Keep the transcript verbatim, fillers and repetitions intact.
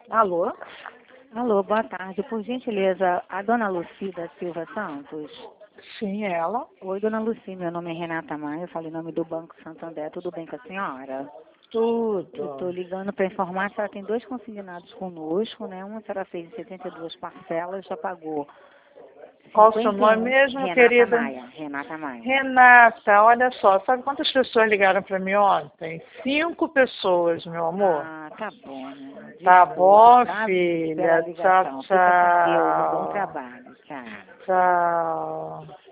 Alô? Alô, boa tarde. Por gentileza, a dona Lucida Silva Santos? Sim, ela. Oi, dona Lucida, meu nome é Renata Maia, eu falo em nome do Banco Santander. Tudo bem com a senhora? Eu estou Tudo. ligando para informar que ela tem dois consignados conosco, né? Uma a senhora fez em setenta e duas parcelas, já pagou Qual o seu nome cinquenta e um. mesmo, Renata querida? Maia, Renata Maia. Renata, olha só, sabe quantas pessoas ligaram para mim ontem? Cinco pessoas, meu amor. Ah, tá bom, né? Tá Desculpa, bom, tá? Pela filha? Tchau, ligação. Fica com Deus, um bom tchau. trabalho. Tchau. Tchau.